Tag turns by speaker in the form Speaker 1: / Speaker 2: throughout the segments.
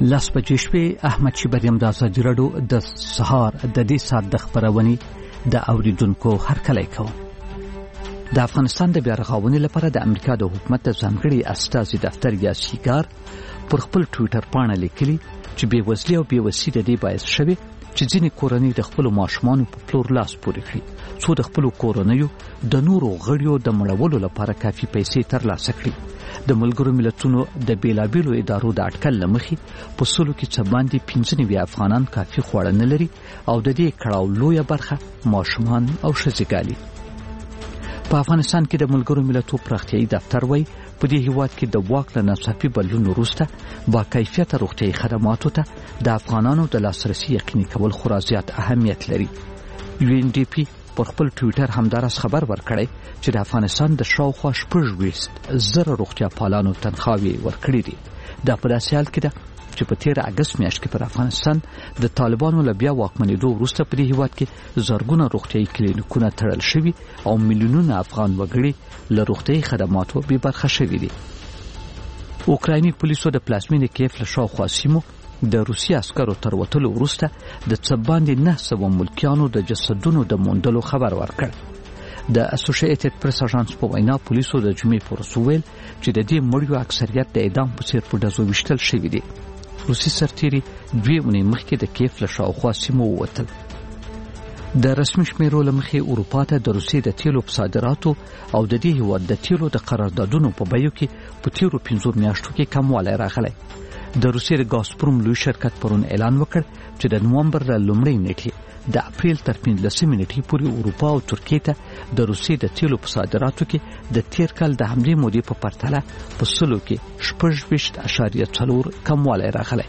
Speaker 1: لاس بجې شپې احمد شیبریم د ازادي راډیو د سهار د دې ساعت د خبرونې د اوریدونکو هرکلی کوم. د افغانستان د بیا رغونې لپاره د امریکا د حکومت د ځانګړي استازي دفتر یا سیګار پر خپل ټویټر پاڼه لیکلي چې بېوزلي او بېوسي د دې باعث شوي چې ځینې کورنۍ د خپلو ماشومانو په پلور لاس پورې کړي څو د خپلو کورنیو د نورو غړیو د مړولو لپاره کافي پیسې ترلاسه کړي. د ملګرو ملتونو د بیلابیلو ادارو د اټکل له مخې په سلو کې څه باندې 95 افغانان کافي خواړه نه لري او د دې کړاو لویه برخه ماشومان او ښځېګالي. په افغانستان کې د ملګرو ملتونو پراختیایي دفتر وایي په دې هیواد کې د واک له ناڅاپي بدلون وروسته با کیفیته روغتیایي خدماتو ته د افغانانو د لاسرسي یقیني کول خورا زیات اهمیت لري. UNDP پر خپل ټویټر همدارس خبر ورکړی چې د افغانستان د شاوخوا 26,000 روغتیا پالانو تنخواوې ورکړي دي. دا په داسې حال کې ده چې په 13 اګست میاشت کې پر افغانستان د طالبانو له بیا واکمنېدو وروسته په دې هیواد کې زرګونه روغتیایي کلینیکونه تړل شوي او میلیونونه افغان وګړي له روغتیایي خدماتو بې برخه شوي دي. اوکرایني پولیسو د پلازمینې کیف له شاوخوا سیمو د روسي عسکرو تر وتلو وروسته د څه باندې 900 ملکیانو د جسدونو د موندلو خبر ورکړ. د اسوسییټډ پریس اژانس په وینا پولیسو د جمعې پر ورځ ویل چې د دې مړیو اکثریت د اعدام په څیر په ډزو ویشتل شوي دي. روسي سرتیري 2 اونۍ مخکې د کیف له شاوخوا سیمو ووتل. د رسمي شمیرو له مخې اروپا ته د روسیې د تیلو په صادراتو او د دې هیواد د تیلو د قراردادونو په بیو کې په تیرو 15 میاشتو کې کموالی راغلی. د روسیې د ګازپروم لوی شرکت پرون اعلان وکړ چې د نومبر له لومړۍ نیټې د اپریل تر 15 نیټې پورې اروپا او ترکیې ته د روسیې د تیلو په صادراتو کې د تیر کال د همدې مودې په پرتله په سلو کې 6.4 کموالی راغلی.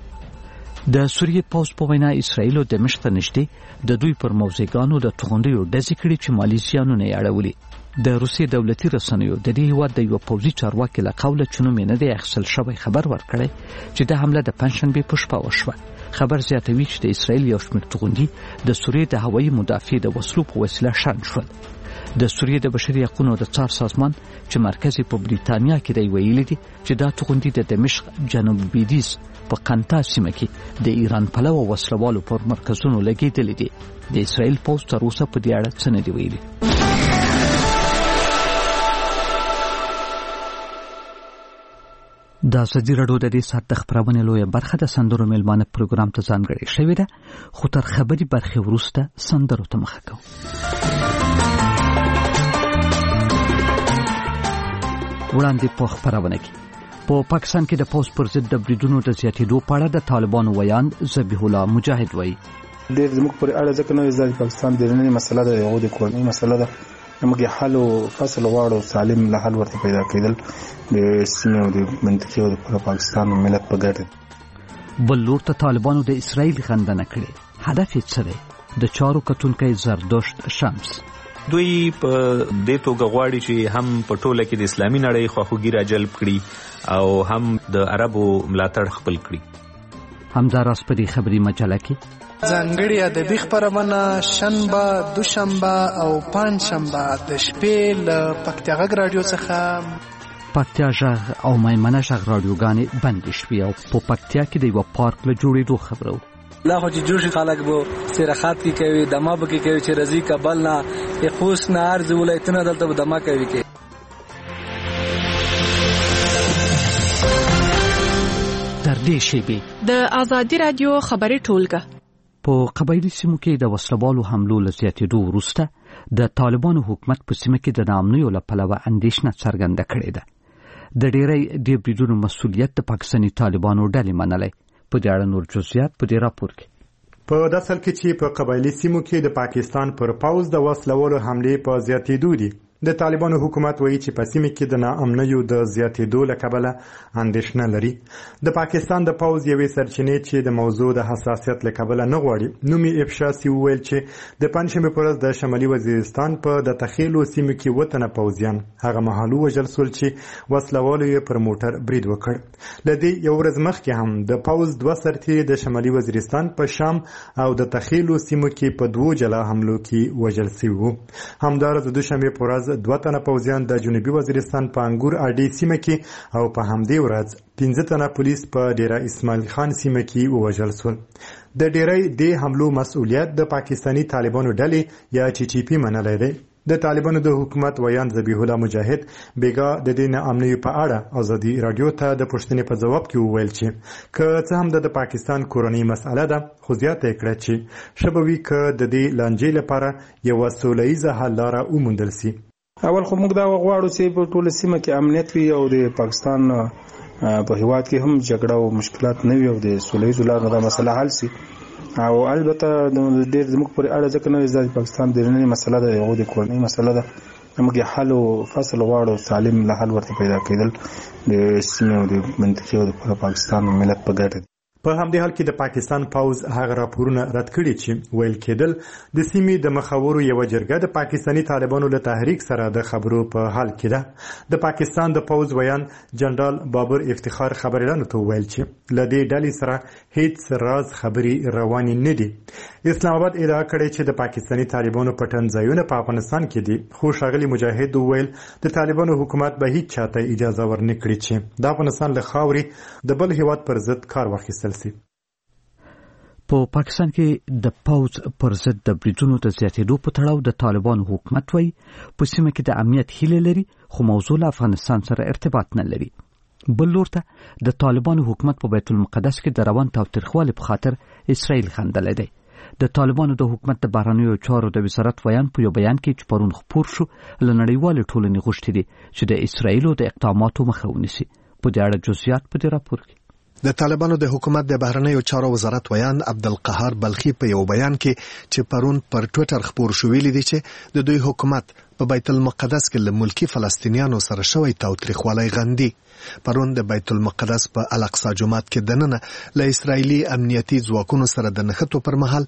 Speaker 1: د سوریې پوځ په وینا اسرائیل د دمشق ته نږدې د دوی پر موضوعګانو د توغندیو ډزې کړي چې مالي زیانونه یې اړولي. د روسیې دولتي رسنیو د دې هیواد د یو پوځي چارواکي له قوله چې نوم یې نه دی اخیستل شوی خبر ورکړی چې د حمله د پنجشنبې په شپه وشوه. خبر زیاتوي چې د اسرائیل یو شمېر توغندي د سوریې د هوایي مدافع د وسلو په وسیله شنډ شول. د سوریې د بشري حقوقو د څار سازمان چې مرکز په بریتانیا کې دی ویلي دي چې دا توغندي د دمشق جنوب لویدیځ په قنطا سیمه کې د ایران پلوه وسلوالو پر مرکزونو لګېدلي دي. د اسرائیل پوځ تر اوسه په دې اړه څه نه دي ویلي. د ازادي راډیو د دې ساعت د خبرونې لویه برخه د سندرو میلمانه پروګرام ته ځانګړې شوې ده، خو تر خبري برخې وروسته سندرو ته مخه کوو. وړاندې په خبرونه کې په پاکستان کې د پوز پر ضد د بریدونو د زیاتېدو په اړه د طالبانو ویان ذبیح الله مجاهد وایي
Speaker 2: ډېر زموږ پر اړه ځکه نو د پاکستان د نړۍ مسله ده، یو د کورنۍ مسله ده. موږ حل او فصل غواړو، سالم له حل ورته پیدا کېدل د سیمې او د منطقې او د پاکستان ملت په ګټه.
Speaker 1: بل لور ته طالبانو د اسرائیل غندنه کړې. هدف یې څه دی؟ د چارو کتونکی زردشت شمس
Speaker 3: دوی په دې توګه غواړي چې هم په ټوله کې د اسلامي نړۍ خواخوږي راجلب کړي او هم د عربو ملاتړ خپل کړي.
Speaker 1: همداراز په دې خبري مجله کې
Speaker 4: ځانګړي ادبي خبرونه شنبه، دوشنبه او پنځشنبه د شپې له پکتیا غږ رادیو څخه
Speaker 1: پکتیا غږ او میمنه غږ رادیوګانې بندې شوې او په پکتیا کې د یو پارک له جوړېدو خبرو
Speaker 5: لا خو چې جوشي خلک به سیرخات کې کوي، دما به کې کوي چې رضی کابل نه خوست نه ارز ولایتونه دلته به دما کوي کې.
Speaker 1: تر دې شیبې
Speaker 6: د ازادي رادیو خبري ټولګه
Speaker 1: په قبایلی سیمو کې د وسلوالو حملو له زیاتېدو وروسته د طالبانو حکومت په سیمه کې د ناامنیو له پلوه اندېښنه څرګنده کړې ده. د ډېری دې بریدونو مسؤلیت د پاکستاني طالبانو ډلې منلی. په دې اړه نور جزئیات په دې راپور کې.
Speaker 7: په داسل کې چې په قبایلی سیمو کې د پاکستان پر پوځ د وسلوالو حملې په زیاتېدو دي. د طالبانو حکومت وایي چې په سیمه کې د ناامنیو د زیاتېدو له کبله اندېښنه لري. د پاکستان د پوځ یوې سرچینې چې د موضوع د حساسیت له کبله نه غواړي نوم یې افشا سی وویل چې د پنجشنبې په ورځ د شمالي وزیرستان په د تخیلو سیمو کې وطنه پوځیان هغه مهال وژل شول چې وسلوالو یې پر موټر برید وکړ. له دې یو ورځ مخکې هم د پوځ 2 سرتیري د شمالي وزیرستان په شام او د تخیلو سیمو کې په 2 جلا حملو کې وژل شوي وو. همدارس د دوشنبې په ورځ 2 تنه پوځیان د جنوبي وزیرستان په انګور اډې سیمه کې او په همدې ورځ 15 تنه پولیس په ډیره اسماعیل خان سیمه کې ووژل شول. د ډیرې د حملو مسؤلیت د پاکستانی طالبانو ډلې یا چی ټی پی منلی دی. د طالبانو د حکومت ویان ذبیح الله مجاهد بیګا د دین امنیت په اړه ازادي رادیو ته د پوښتنې په جواب کې وویل چې که څه هم د پاکستان کورنۍ مسأله ده خو زیاته کړه چې شبوي ک د دې لانجې لپاره یو سولهییزه حل لار وموندل سي.
Speaker 2: اول خو موږ دا غواړو چې په ټوله سیمه کې امنیت وي او د پاکستان په هیواد کې هم جګړه او مشکلات نه وي او د سولهییزو لارو دا مسله حل سي. او البته ډېر زموږ پورې اړه ځکه نه د پاکستان درنۍ مسله ده یو د کورنۍ مسله ده موږ حل او فصل غواړو سالم له حل ورته پیدا کېدل د سیمې او د منطقې او د پاکستان ملت په ګټه.
Speaker 7: په همدې حال کې د پاکستان پوز هغه راپورونه رد کړي چې ویل کېدل د سیمې د مخاورو یو جرګه د پاکستانی طالبانو له تحریک سره د خبرو په حال کې ده. د پاکستان د پوز ویان جنرال بابر افتخار خبريالانو ته ویل چې له دې ډلې سره هیڅ راز خبري روانې نه دي. اسلام آباد ادعا کړې چې د پاکستانی طالبانو پټن ځایونه په افغانستان کې دي خو ښاغلي مجاهد ویل د طالبانو حکومت به هیڅ چاته اجازه ورنکړي چې د افغانستان له خاورې د بل هیواد پر ضد کار واخیستل.
Speaker 1: په پاکستان کې د پوز پر ضد د بریدونو د زیاتېدو په تړاو د طالبانو حکومت وایي په سیمه کې د امنیت هیله لري خو موضوع له افغانستان سره ارتباط نه لري. بل لور ته د طالبانو حکومت په بیت المقدس کې د روان تاوتریخوالي په خاطر اسرائیل خندلی دی. د طالبانو د حکومت د بهرنیو چارو د وزارت ویان په یو بیان کې چې پرون خپور شو له نړیوالې ټولنې غوښتي دي چې د اسرائیلو د اقداماتو مخه ونیسي. په دې اړه جزئیات په دې راپور کې.
Speaker 8: د طالبانو د حکومت د بهرنیو چارو وزارت ویان عبدالقهار بلخی په یو بیان کې چې پرون پر ټوئیټر خپور شو ویلي دي چې د دوی حکومت په بیت المقدس کې له ملکی فلسطینیانو سره شوی تاوتریخوالی غندي. پرون د بیت المقدس په الاقصی جومات کې دننه له اسرایلی امنیتي ځواکونو سره د نښتو پر مهال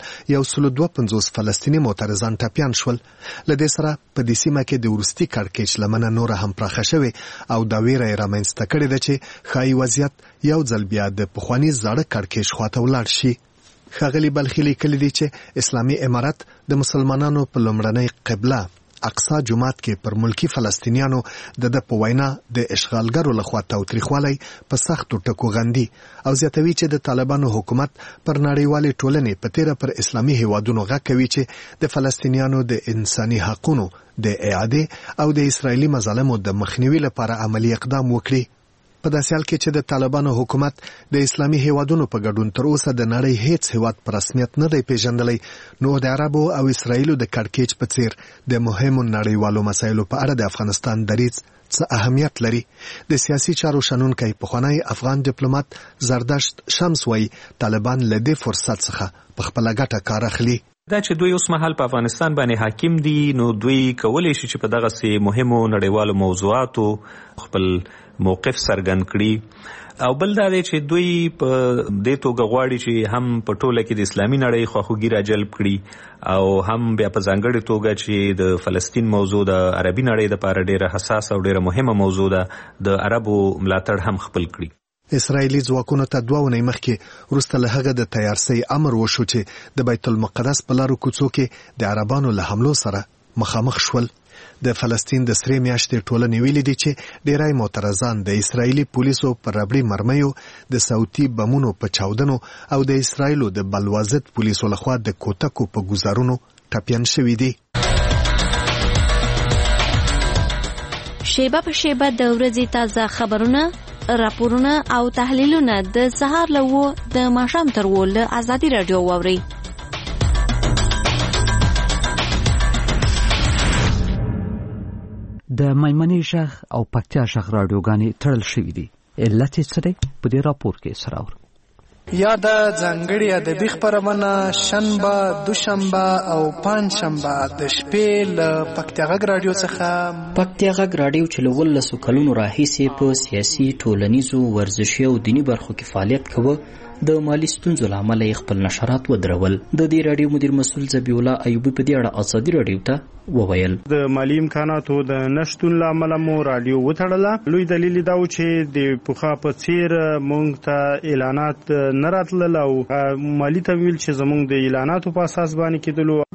Speaker 8: 152 فلسطینی معترضان ټپیان شول. له دې سره په دې سیمه کې د وروستي کړکېچ لمنه نور هم پراخه شوې او دا ویره یې رامنځته کړې ده چې ښایي وضعیت یو ځل بیا د پخواني زاړه کړکېچ خواته ولاړ شي. ښاغلي بلخي لیکلي دي چې اسلامي امارت د مسلمانانو په لومړنۍ قبله اقصی جومات کې پر ملکی فلسطینیانو د په وینا د اشغالګرو لخوا تاوتریخوالی په سختو ټکو غندي او زیاتوي چې د طالبانو حکومت پر نړیوالې ټولنې په تیره پر اسلامي هیوادونو غږ کوي چې د فلسطینیانو د انساني حقونو د اعاده او د اسرایلی مظالمو د مخنیوي لپاره عملی اقدام وکړي. په داسې حال کې چې د طالبانو حکومت د اسلامي هیوادونو په ګډون تر اوسه د نړۍ هیڅ هیواد په رسمیت نه دی پیژندلی، نو د عربو او اسرایلو د کړکېچ په څیر د مهمو نړیوالو مسایلو په اړه د افغانستان دریځ څه اهمیت لري. د سیاسي چارو شنونکی پخوانی افغان ډیپلوماټ زردشت شمس وایي طالبان له دې فرصت څخه په خپله ګټه کار اخلي.
Speaker 3: دا چې دوی اوس مهال په افغانستان باندې حاکم دي نو دوی کولی شي چې په دغسې مهمو نړیوالو موضوعاتو خپل موقف څرګند کړي او بل دا دی چې دوی په دې توګه غواړي چې هم په ټوله کې د اسلامي نړۍ خواخوږي راجلب کړي او هم بیا په ځانګړې توګه چې د فلسطین موضوع د عربي نړۍ دپاره ډېره حساسه او ډېره مهمه موضوع ده د عربو ملاتړ هم خپل کړي.
Speaker 8: اسرائیلي ځواکونو ته 2 اونۍ مخکې وروسته له هغه د تیارسۍ امر وشو چې د بیت المقدس په لارو کوڅو کې د عربانو له حملو سره مخامخ شول. د فلسطین د سرې میاشتې ټولنې ویلي دي چې ډیری معترضان د اسرائیلي پولیسو پر ربړي مرمیو د صوتي بمونو په چاودنو او د اسرائیلو د بلوازت پولیسو لخوا د کوتکو په ګزارونو ټپیان شوي دي.
Speaker 9: شیبه په شیبه د ورځې تازه خبرونه، راپورونه او تحلیلونه د سهار له 9 د ماښام تر 10 له ازادي رادیو واورئ.
Speaker 1: د میمنې ژغ او پکتیا ژغ رادیوګانې تړل شوي دي. علت یې څه دی؟ په دې راپور کې سره اورو.
Speaker 4: یا د ځانګړي ادبي خپرونه شنبه، دوشنبه او پنجشنبه د شپې له پکتیا غږ رادیو څخه.
Speaker 10: پکتیا غږ رادیو چې له 13 کلونو راهیسې په سیاسي، ټولنیزو، ورزشي او دینی برخو کې فعالیت کوي. د مالی ستونزو له امله یې خپل نشرات ودرول. د دې رادیو مدیر مسؤل ذبیح الله ایوبي په دې اړه ازادي رادیو ته وویل
Speaker 11: د مالی امکاناتو د نشتون له امله مو رادیو وتړله. لوی دلیل دا و چې د پخوا په څیر موږ ته اعلانات نه راتلل او مالی تمویل چې زموږ د اعلاناتو په اساس باندې کېدلو.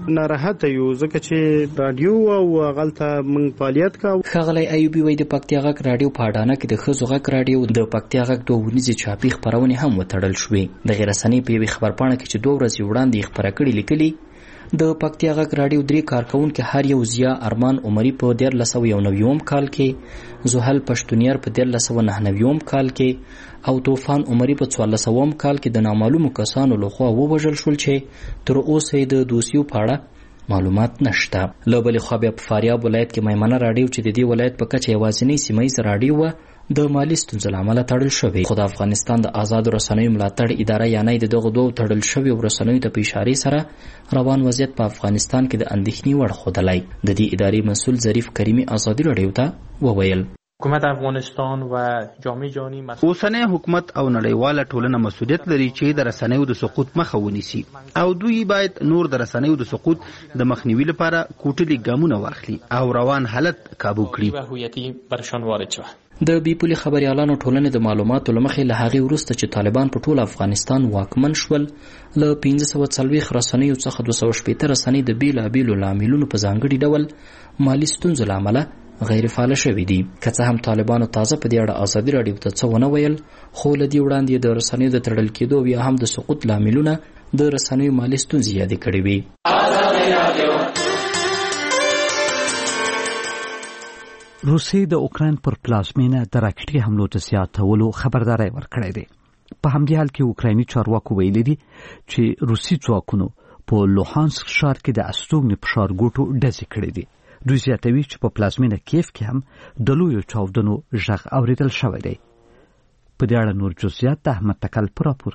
Speaker 11: ناراحته یو ځکه چې رادیو او غلطه موږ فعالیت کوو.
Speaker 10: ښاغلی ایوبي وایي د پکتیا غږ راډیو په اډانه کې د ښځو غږ راډیو د پکتیا غږ دوه ورځې چاپي خپرونې هم وتړل شوې. د غیررسنۍ په یوې خبرپاڼه کې چې 2 ورځې وړاندې یې خپره کړې لیکلي د پکتیا غږ راډیو 3 کارکونکي هر یو ضیا ارمان عمري په 1399 کال کې، زحل پښتونیر په 1399 کال کې او طوفان عمري په 1400 کال کې د نامعلومو کسانو لخوا ووژل شول چې تر اوسه د دوسیو په اړه معلومات نشته. له بلې خوا بیا په فاریاب ولایت کې میمنه راډیو چې د دې ولایت په کچه یوازینۍ سیمه ییزه راډیو وه د مالي ستونزو له امله تړل شوې. خو د افغانستان د آزادو رسنیو ملاتړ اداره یعنی د دغو دوو تړل شویو رسنیو ته په اشارې سره روان وضعیت په افغانستان کې د اندېښنې وړ ښودلی. د دې ادارې مسؤل ظریف کریمي ازادي راډیو ته وویل
Speaker 12: حکومت افغانستان و جامعه جهانی اوسنی حکومت او نړیواله ټولنه مسؤلیت لري چې د رسنیو د سقوط مخه ونیسي او دوی باید نور د رسنیو د سقوط د مخنیوي لپاره کوټلي ګامونه واخلي او روان حالت کابو کړي.
Speaker 10: د بیپولي خبريالانو ټولنې د معلوماتو له مخې له هغې وروسته چې طالبان په ټول افغانستان واکمن شول له 1540 رسنیو څخه 260 رسنۍ د بیلابیلو لاملونو په ځانګړي ډول مالي ستونزو له امله غیر فعاله شوي دي. که څه هم طالبانو تازه په دې اړه ازادي راډیو ته څه ونه ویل، خو له دې وړاندې د رسنیو د تړل کېدو یا هم د سقوط لاملونه د رسنیو مالي ستونزې یادې کړې وي.
Speaker 1: روسیې د اوکراین پر پلازمینه د راکټي حملو د زیاتولو خبرداری ورکړی دی. په همدې حال کې اوکرایني چارواکو ویلي دي چې روسي ځواکونو په لوهانسک ښار کې د استوګنې په ښارګوټو ډزې کړې دي. دوی زیاتوي چې په پلازمینه کیف کې هم د لویو چاودنو غږ اوریدل شوی دی. په دې اړه نور جزئیات د احمد تکل په راپور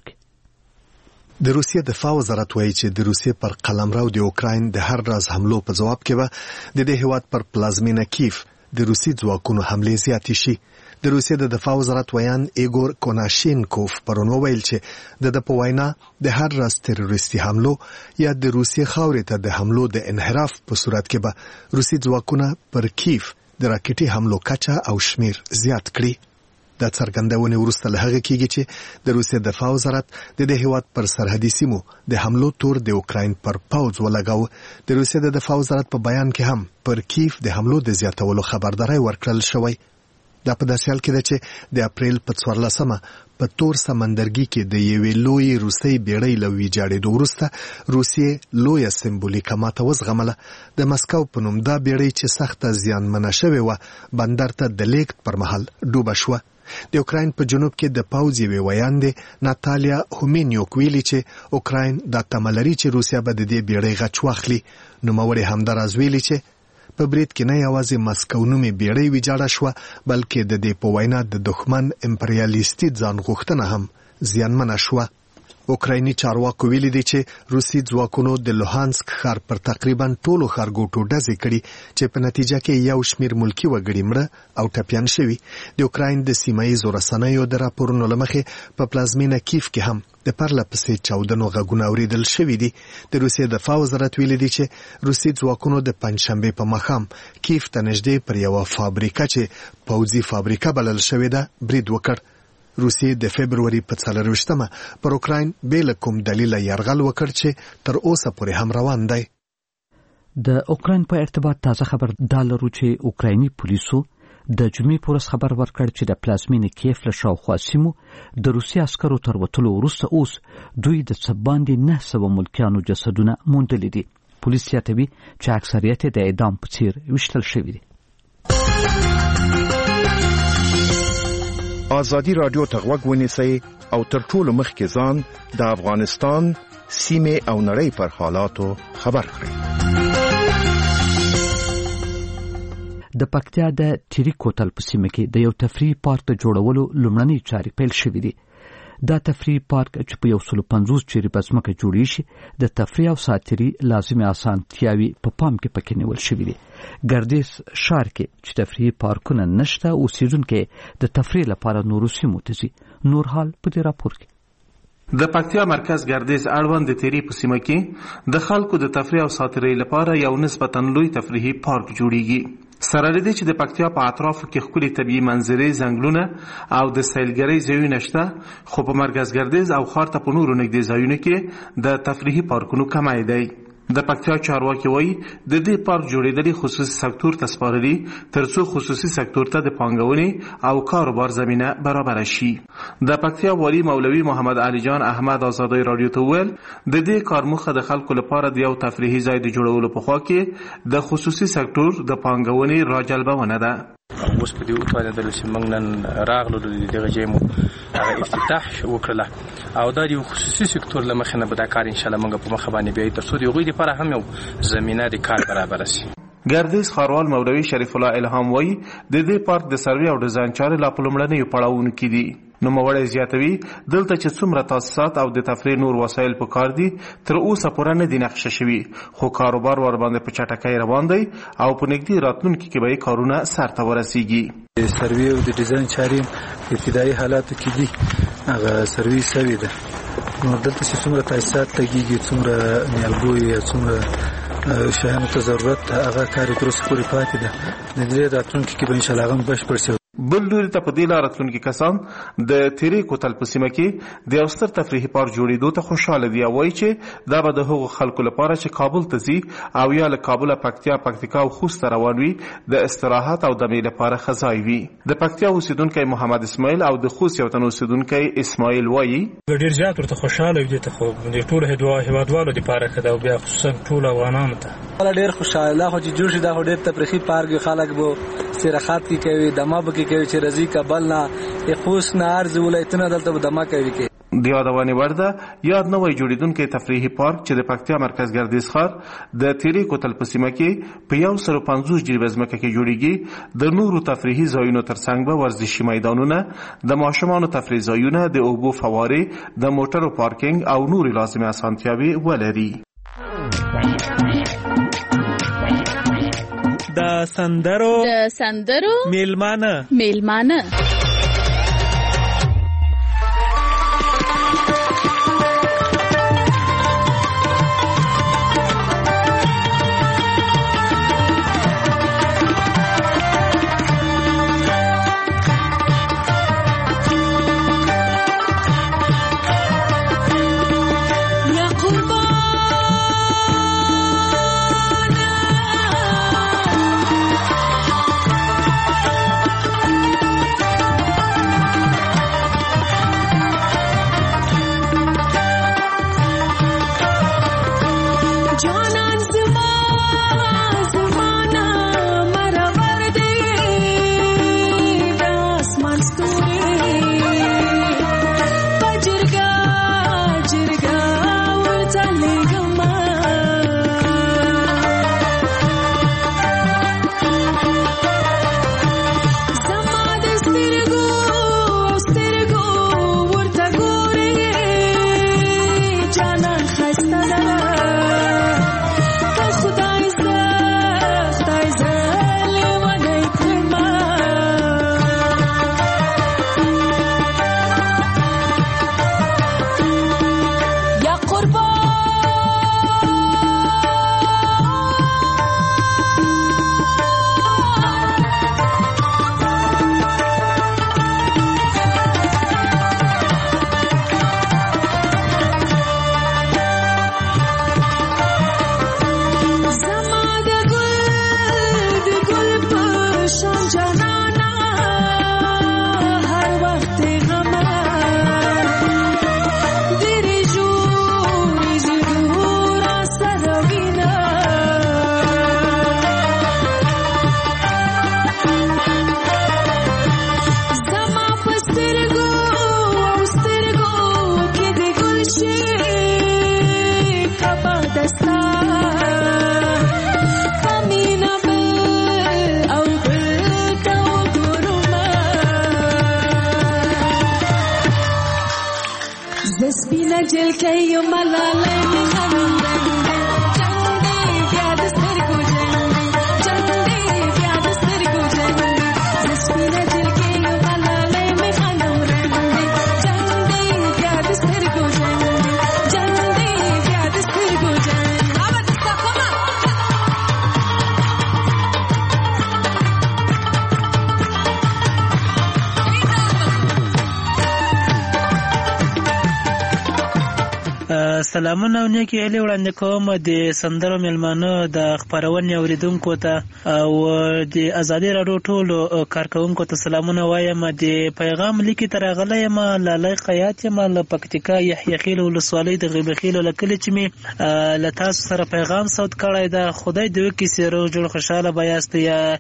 Speaker 1: کې.
Speaker 8: د روسیې دفاع وزارت وایي چې د روسیې پر قلمرو د اوکراین د هر راز حملو په جواب کې به د دې هیواد پر پلازمینه کیف د روسي ځواکونو حملې زیاتې شي. د روسیې د دفاع وزارت ویان ایګور کوناشینکوف پرون ویل چې د په وینا د هر راز تروریستي حملو یا د روسیې خاورې ته د حملو د انحراف په صورت کې به روسي ځواکونه پر کیف د راکټي حملو کچه او شمیر زیات کړي. دا څرګندونه وروسته له هغه کېږي چې د روسیې دفاع وزارت د دې هیواد پر سرحدي سیمو د حملو تور د اوکراین پر پوځ ولګاوه. د روسیې د دفاع وزارت په بیان کې هم پر کیف د حملو د زیاتولو خبرداری ورکړل شوی. دا په داسې حال کې ده چې د اپریل په 14مه په تور سمندرګي کې د یوې لویې روسۍ بیړۍ له ویجاړېدو وروسته روسیې لویه سمبولیکه ماته وزغمله. د مسکو په نوم دا بیړۍ چې سخته زیانمنه شوې وه بندر ته د لیږد پر مهال ډوبه شوه. د اوکراین په جنوب کې د پوځ یوې ویاندې ناتالیا هومینیوک ویلي چې اوکراین دا تمه لري چې روسیا به د دې بیړۍ غچ واخلي. نوموړې همداراز ویلي چې په برید کې نه یوازې مسکو نومې بیړۍ ویجاړه شوه بلکې د دې په وینا د دښمن امپریالیستي ځان غوښتنه هم زیانمنه شوه. اوکرایني چارواکو ویلي دي چې روسي ځواکونو د لوهانسک ښار پر تقریبا ټولو ښارګوټو ډزې کړي چې په نتیجه کې یو شمیر ملکي وګړي مړه او ټپیان شوي. د اوکراین د سیمه ییزو رسنیو د راپورونو له مخې په پلازمینه کیف کې هم د پرله پسې چاودنو غږونه اوریدل شوي دي. د روسیې دفاع وزارت ویلي دي چې روسي ځواکونو د پنجشنبې په ماښام کیف ته نږدې پر یوه فابریکه چې پوځي فابریکه بلل شوې ده برید وکړ. روسیې د فبروري په 24مه پر اوکراین بې له کوم دلیله یرغل وکړ چې تر اوسه پورې هم روان دی.
Speaker 1: د اوکراین په ارتباط تازه خبر دا لرو چې اوکرایني پولیسو د جمعې په ورځ خبر ورکړ چې د پلازمینې کیف له شاوخوا سیمو د روسي عسکرو تر وتلو وروسته اوس دوی د څه باندې 900 ملکیانو جسدونه موندلي دي. پولیس زیاتوي چې اکثریت د اعدام په څیر ویشتل شوي دي.
Speaker 13: آزادی رادیو ته غوږ ونیسئ او تر ټولو مخکې ځان د افغانستان سیمې او نړۍ پر حالاتو خبر کړئ.
Speaker 1: د پکتیا د ټیری کوتل په سیمه کې د یو تفریحي پارک د جوړولو لومړنۍ چارې پیل شوې دي. دا تفریحي پارک چې په 150 چیرې په ځمکه جوړی شي د تفریح او ساتیري لازمي اسانتیاوي په پام کې پکې نیول شوې دي. ګردیز ښار کې چې تفریحي پارکونه نشته اوسیدونکو د تفریح لپاره نورو سیمو ته ځي. نور حال په دې راپور کې.
Speaker 14: د پکتیا مرکز ګردیز اړوند د تیری په سیمه کې د خلکو د تفریح او ساتیري لپاره یو نسبتاً لوی تفریحي پارک جوړیږي. سره لري چې د پکتیا په اطرافو کې ښکلي طبیعي منظرې ځنګلونه او د سیلګرۍ ځایونه شته، خو په مرکز ګردیز او ښار ته په نورو نږدې ځایونو کې د تفریحي پارکونو کمی دی. د پکتیا چارواکي وایي د دې پارک جوړېدل خصوصي سکتور ته سپارلي ترڅو خصوصي سکتور ته د پانګونې او کاروبار زمینه برابر شي. د پکتیا والی مولوي محمد علي جان احمد آزادۍ رادیو ته وویل د دې کار موخه د خلکو لپاره د یو تفریحي ځای د جوړولو په خوا کې د خصوصي سکتور د پانګونې راجلبونه ده.
Speaker 15: اوس په دې وتوانېدل چې موږ نن راغلو د دغه ځای مو هغه افتتاح وکړله او دا د خصوصي سکتور له مخې نه به دا کار انشاءالله موږ په مخه باندې بیایي ترڅو د هغوی دپاره هم یو زمینه د کار برابره شي.
Speaker 14: ګردیز ښاروال مولوي شریف الله الهام وایي د دې پارک د سروې او ډیزاین چارې لا په لومړنیو پړاوونو کې دي. نوموړی زیاتوي دلته چې څومره تاسیسات او د تفریح نور وسایل په کار دي تر اوسه پوره نه دي نقشه شوي خو کاروبار ورباندې په چټکۍ روان دی او په نږدې راتلونکي کې به یې کارونه سرته ورسیږي.
Speaker 5: د سروې او د ډیزاین چارې ابتدایي حالاتو کې دي هغه سروې سوې ده. نو دلته چې څومره تاسیسات لګېږي څومره نیالګوی څومره شیانو ته ضرورت هغه کار تر اوسه پورې پاتې ده. د دې راتلونکي کې به انشاءالله هغه هم بشپړ شي.
Speaker 14: بل لوري ته په دې لاره راتلونکي کسان د تیرې کوتل په سیمه کې د یو ستر تفریحي پارک جوړېدو ته خوشحاله دي او وایي چې دا به د هغو خلکو لپاره چې کابل ته ځي او یا له کابله پکتیا پکتیکا او خوست ته روان وي د استراحت او دمې لپاره ښه ځای وي. د پکتیا اوسېدونکی محمد اسماعیل او د خوست یو تن اوسېدونکی اسماعیل وایي
Speaker 16: ډېر زیات ورته خوشحاله وي. دې ته خو د ټولو هېوادوالو دپاره ښه ده او بیا خصوصا ټولو افغانانو ته
Speaker 5: ډېر خوشحاله خو چې جوړ شي دا خو ډېر تفریحي پارک وي. خلک به استراحت کې کوي دمه به کې کوي چې رضی کابل نه خوست نه ارز ولایتونه دلته به دمه کوي کې
Speaker 14: د یادونې وړ ده یاد نوی جوړېدونکی تفریحي پارک چې د پکتیا مرکز ګردیز ښار د تیرې کوتل په سیمه کې په 150 جریبه ځمکه کې جوړېږي. د نورو تفریحي ځایونو ترڅنګ به ورزشي میدانونه د ماشومانو تفریح ځایونه د اوبو فوارې د موټرو پارکینګ او نورې لازمي اسانتیاوې ولري.
Speaker 17: د سندرو میلمانه
Speaker 18: سلامونه او نیکې هیلې وړاندې کوم د سندرو میلمانه د خپرونې اوریدونکو ته او د ازادي راډیو ټولو کارکوونکو ته سلامونه وایم. د پیغام لیکې ته راغلی یم، لالی قیات یم له پکتیکا یحیی خیل ولسوالۍ د غیب خیلو له کلي چې مې له تاسو سره پیغام صوت کړی ده. خدای دې وکړي چې روغ جوړ خوشحاله به یاست.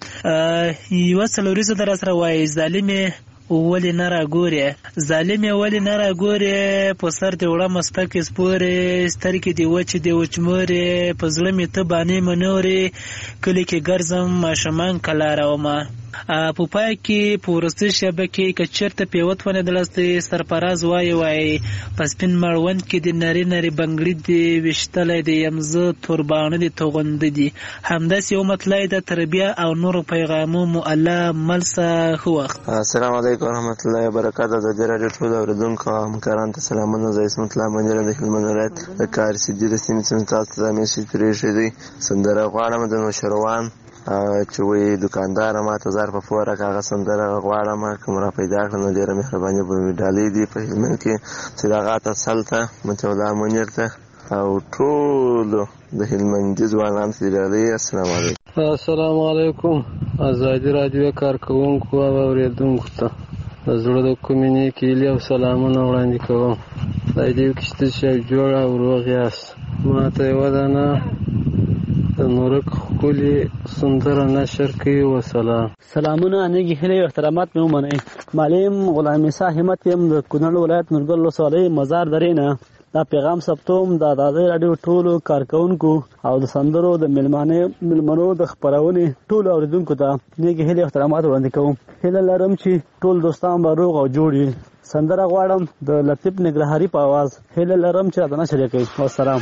Speaker 18: یوه څلوریزه در سره وایي ظالمې ولې نه راګورې، ظالمې ولې نه راګورې، په سر دې وړمه سپکې سپورې، سترګې دې وچې دې وچمورې، په زړه مې ته بانې منورې، کلي کې ګرځم ماشومان کلارومه. په پای کې په وروستۍ شیبه کې که چېرته پیوت ونیدلستی سرفراز وایي په سپین مړوند کې د نري نري بنګړي دې ویشتلی دی، یم زه تورباڼه دې توغنده دي. همداسې یو مطلع د تربیه او نورو پیغامو مو الله ملسه ښه وخت.
Speaker 19: السلام علیکم ورحمت الله وبرکاته. د دې راډیو ټول اوریدونکو او همکارانو ته سلامونه. زه اسمت الله منجر د هلمند ولایت د کار سیدي د سیمې څخه تاسو ته میسج پرېښی دی. سندره غواړم د نوشروان چې وایي دوکانداره ما ته ظرفه پوره که هغه سندره غواړم که مو را پیدا کړه نو ډېره مهرباني به مې ډالۍ دي په هلمند کې صداقت افضل ته مطیع الله منیر ته او ټولو د هلمندي ځوانانو ته ډالۍ. السلام علیکم.
Speaker 20: السلام علیکم. ازادي راډیو کارکوونکو او اورېدونکو ته د زړه د کومې نیکې هیلې او سلامونه وړاندې کوم. خدای دې وکړي چې تاسو جوړ او روغ یاست. ما ته یوه دانه د نورک ښکلې سندره نشر کوي. وسلام.
Speaker 21: سلامونه، نیکې هیلې او احترامات مې ومنئ. معلم غلام عیسی همت یم د کونړ ولایت نورګل ولسوالۍ مزار درې نه. دا پیغام ثبتوم د ازادي راډیو ټولو کارکوونکو او د سندرو د میلمنو د خپرونې ټولو اوریدونکو ته نیکې هیلې او احترامات وړاندې کوم. هیله لرم چې ټول دوستان به روغ او جوړ وي. سندره غواړم د لطیف نګرهاري په آواز. هیله لرم چې راته نشر کړئ. والسلام.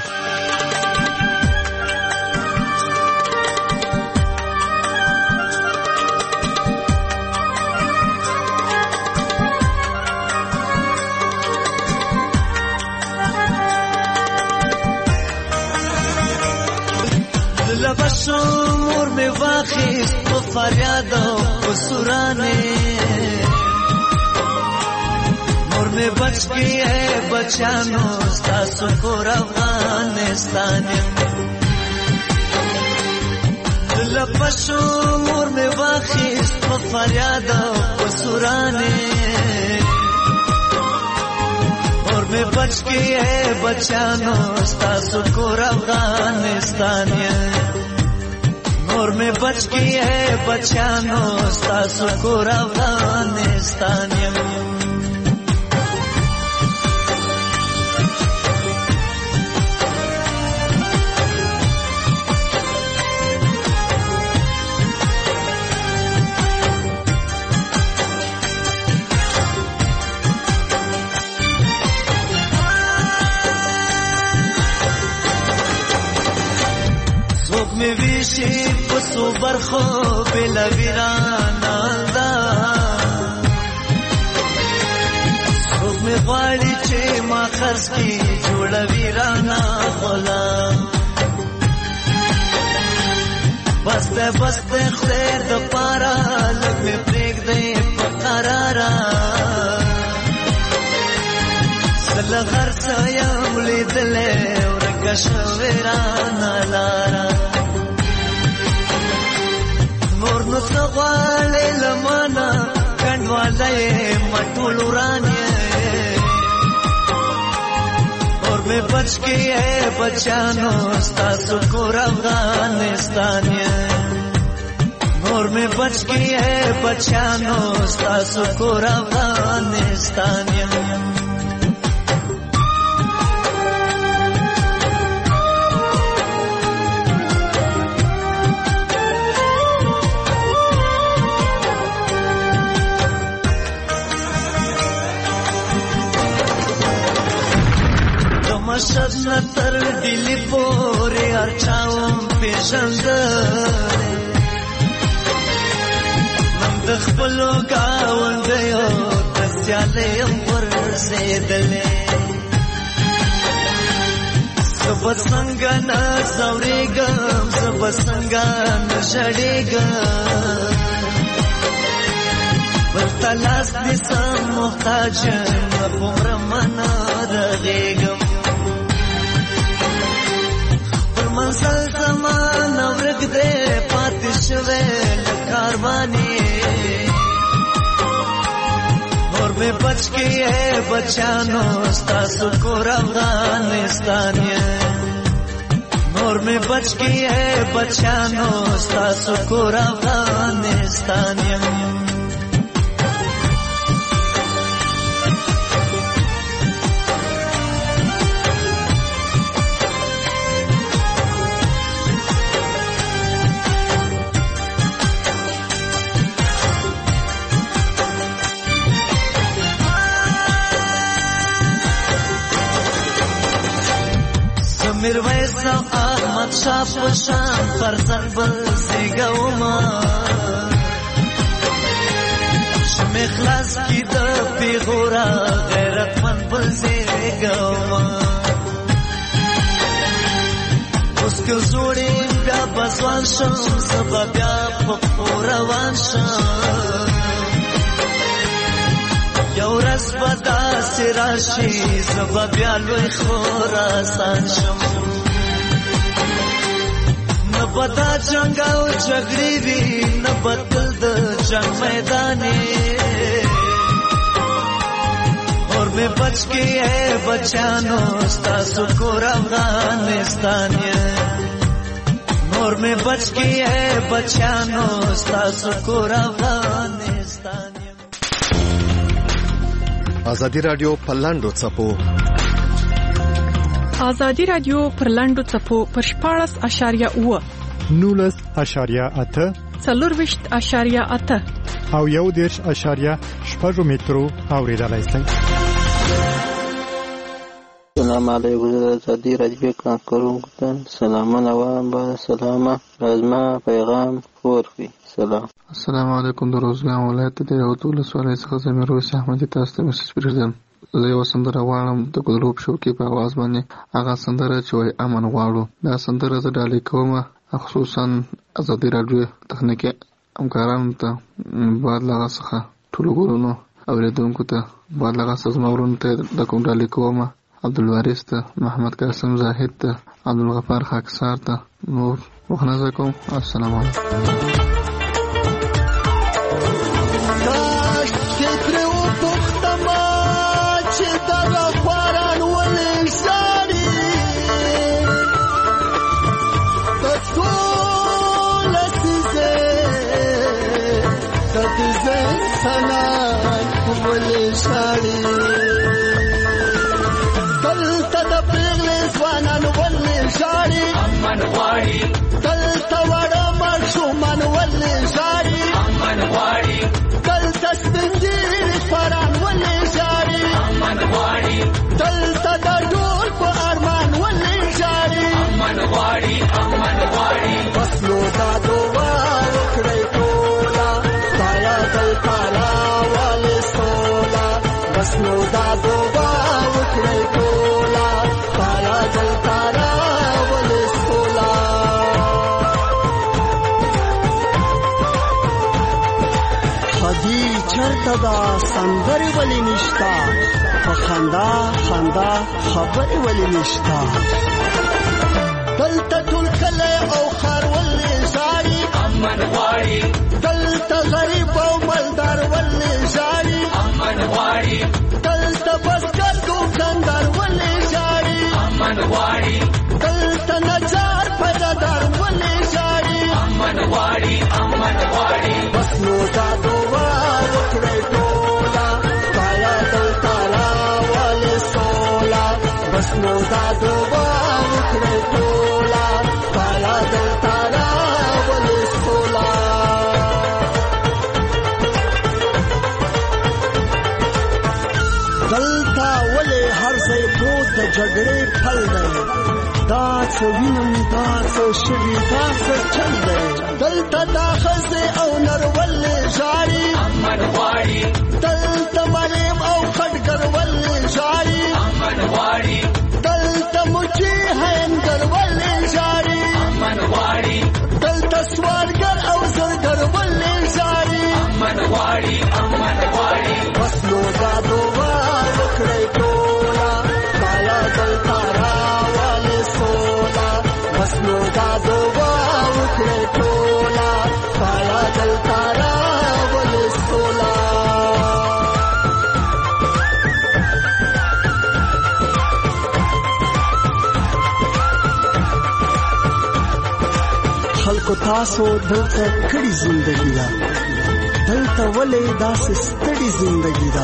Speaker 22: لبشو مور میں واخیست و فریاد و سرانے مور میں بچ گئی ہے بچانو ستاسو کور افغانستان. لبشو مور میں واخیست و فریاد و سرانے مور میں بچ گئی ہے بچانو ستاسو کور افغانستان. مور میں بچ گئی ہے بچانو ستاسو کور افغانستان. میں ویشی پسو برخو بلا ویرانا دا سوک میں غواړي چې ما خرڅ کی جوړه ویرانا خولا بسته بسته خدای د پارا لږ مې پرېږدې په قرارا سله غرڅ یم لیدلې ورکه شوې رانا لارا نور نو سغواله لمانا کندواله مټول ورانه اور میں بچ گئی ہے بچانو ستاسو کور افغانستان. اور میں بچ گئی ہے بچانو ستاسو کور افغانستان. مشهد نتر دلی پوری ارچاوم پیشندره من دخبلو گاونده تسیالیم ورزیدله زبا سنگا نزوریگم زبا سنگا نشڑیگم بلتلاس دیسم محتاجم بمرمانا رغیگم منزل زمان ورګ دې پاتې شوه کاروانی نور میں بچ کے ہے بچانو ستاسو کور افغانستان نور میں بچ کے ہے بچانو ستاسو کور افغانستان میرویس احمد شاه پشان فرزند بل زیګوما شمه خلاص کی د پیغورا غیرتمن بل زیګوما اوس کو زوړې بیا بسوان شم سبا بیا په روان شم یو رس بدا سراشی زبا بیالوی خوراسان شم نبدا جنگاو جگڑی وی نبتل د جنگ میدانی اور میں بچ کے ہے بچانو ستاسو کور افغانستان اور میں بچ کے ہے بچانو ستاسو کور افغانستان
Speaker 8: ازادي رادیو پر لاندو څپو
Speaker 2: ازادي رادیو پر لاندو څپو پر 14.8
Speaker 7: 19.8
Speaker 2: 40.8
Speaker 7: او 1.8 مترو اوریدلای شئ.
Speaker 20: سلام علیکم ازادي رادیو کارکونکو ته سلامونه وایم. با سلامه رزما پیغام فورخي سلام.
Speaker 6: السلام علیکم. د روزګان ولایت د یوتول سوالای څخه زمير روس احمدي تاسو ته مسج پرېږدم. زه یو سندره غواړم د ګلروب شوکي په आवाज باندې. هغه سندره چې وای امن غواړو. دا سندره زه ډالې کوم خصوصا ازادي رادیو تخنیکی همکارانو ته بعد لغه څخه ټول ګورونو اوریدونکو ته بعد لغه سزمورونو ته د کوم ډالې کوم عبدالوارث ته محمد قاسم زاهد ته عبدالغفار خاکسار ته نور وخنځکم. السلام علیکم.
Speaker 22: دلته د پیغلې ځوانان ولې ژاړي امن غواړي دلته وړه ماشومان ولې ژاړي امن غواړي دلته سپین ږیري خواران ولې ژاړي امن غواړي دلته د ډول په ارمان ولې ژاړي امن غواړي امن غواړي بس نو دا دعا وکړئ ټوله خدایه دلته راولې سوله بس نو دا دعا وکړئ ټوله خدایه دلته راولې سوله. خدي چرته دا سندرې ولې نشته په خندا خندا خبرې ولې نشته دلته ټول کلی او ښار ولې ژاړي امن غواړي دلته غریب او مالدار ولې ژاړي امن غواړي دلته بزګر دوکاندار ولې ژاړي امن غواړي دلته نجار پیدادار ولې ژاړي امن غواړي امن غواړي بس نو دا دعا وکړئ ټوله خدایه دلته راولې سوله بس نو دا دعا وکړئ ټوله خدایه دلته راولې سوله. دلته ولې هر ځای پروت د جګړې پل دی دا څه وینم دا څه شوي دا څه چل دی دلته دا ښځې او نر ولې ژاړي امن غواړي دلته مریم او خټګر ولې ژاړي امن غواړي دلته مچي هینګر ولې ژاړي امن غواړي دلته سوالګر او زرګر ولې ژاړي امن غواړي امن غواړي بس نو دا دعا وکړئ ټوله خدایه دلته راولې سوله بس نو تاسو دلته کړي زندګي دا دلته ولې داسې ستړي زندګي دا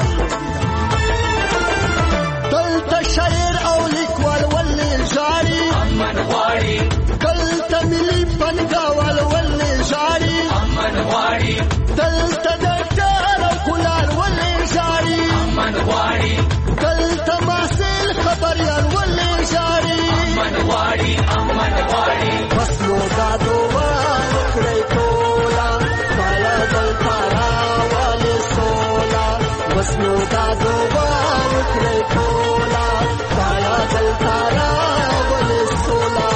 Speaker 22: دلته شاعر او لیکوال ولې ژاړي امن غواړي دلته ملي فنګاوال ولې ژاړي امن غواړي دلته ډاکټر او کولار ولې ژاړي امن غواړي دلته محصل خبريال ولې ژاړي امن غواړي امن غواړي بس نو دا دوه کړی ټولا مالا دلته راولې سولا بس نو دا دوه کړی ټولا مالا دلته راولې سولا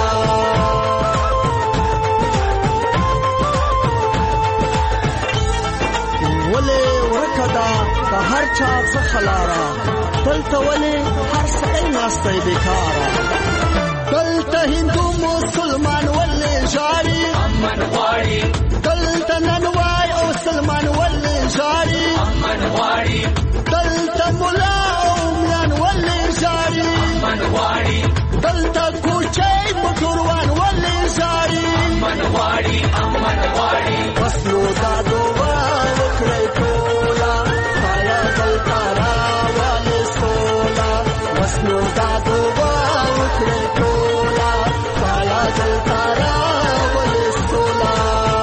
Speaker 22: ولې ورکدا په هر چا څخه لارا دلته ولې هر سړی ناسته بیکاره دلته هندو مسلمان ولې ژاړي امن غواړي دلته ننوای او سلمان ولې ژاړي امن غواړي دلته مولا او میان ولې ژاړي امن غواړي دلته کوچۍ پټوروان ولې ژاړي امن غواړي امن غواړي بس نو دا دوه وکړی ټولا مالا دلته راولې سولا بس نو دا دوه وکړی ټولا مالا دلته راولې سولا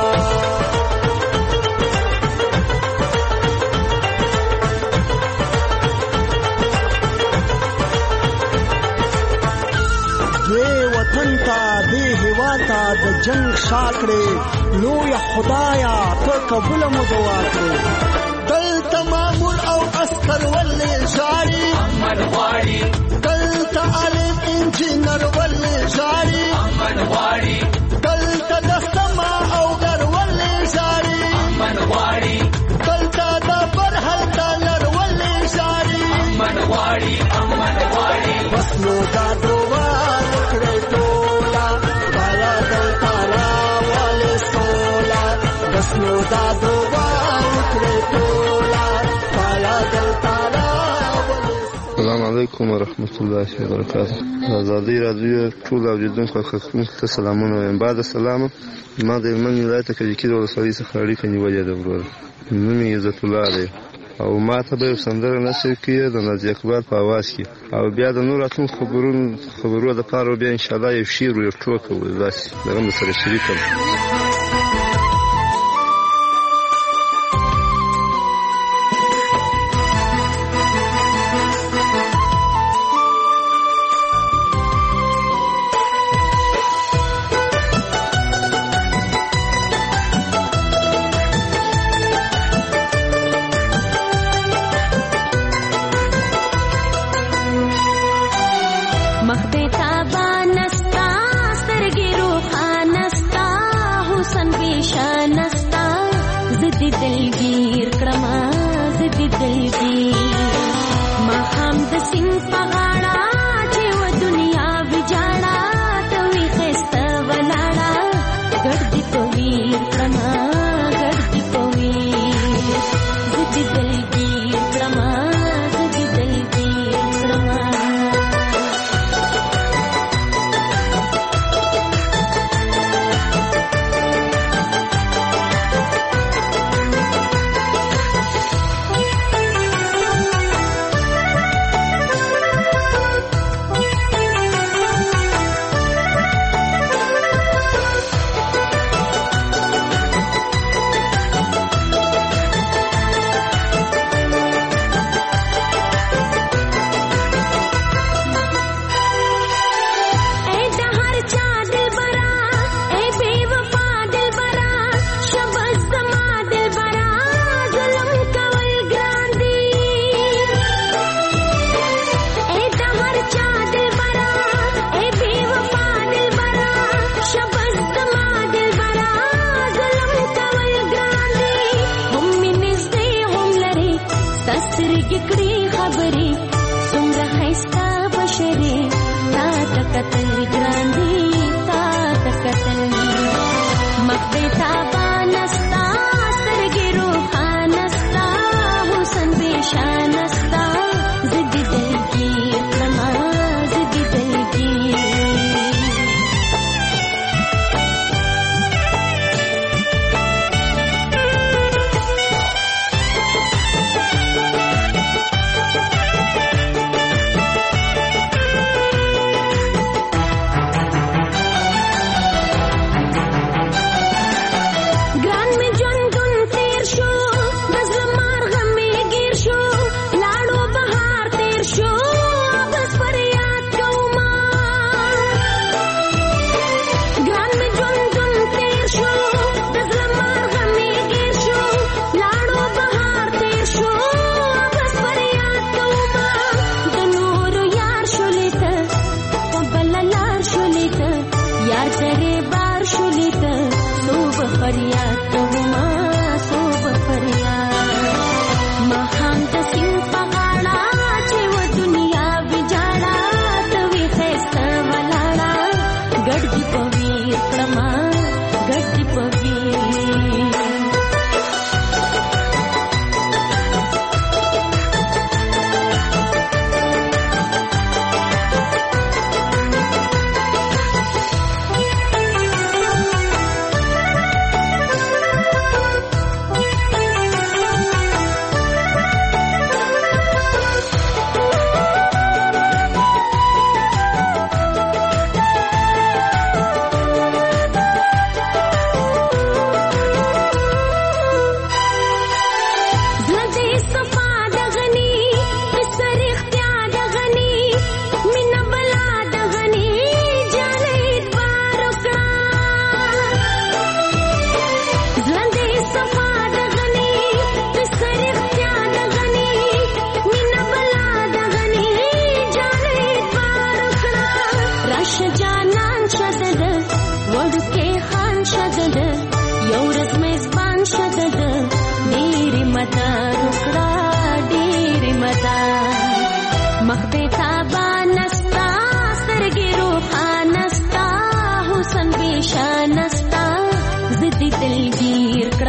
Speaker 22: دوی وطن ته دې هېواد ته د جنګ شا کړې لویه خدایا ته قبوله مو دعا کړې دلته مامور او عسکر ولې ژاړي امن غواړي دلته عالم انجینر ولې ژاړي امن غواړي دلته د سما او ګر ولې ژاړي امن غواړي دلته د برحل ډالر ولې ژاړي امن غواړي امن غواړي بس نو دا دوه وکړی ټولا بالا دلته راولې سولا بس نو دا دوه وکړی ټولا بالا دلته راولې
Speaker 19: السلام علیکم ورحمت الله وبرکاته. ازادي راډیو ټول اوریدونکو ته سلامونه وایم. بعد سلام ما د هلمند ولایت کجکي د ولسوالۍ څخه اړیکه نیولې ده ورور. نوم یې عزت الله دی او ما ته به یو سندره نشر کړي د نازي اقبال په اواز کې او بیا د نور اتم خبرو د پاره بیا ان شاء الله یو شعر او یو ټوکه وداسې دغه سره شریک کړم.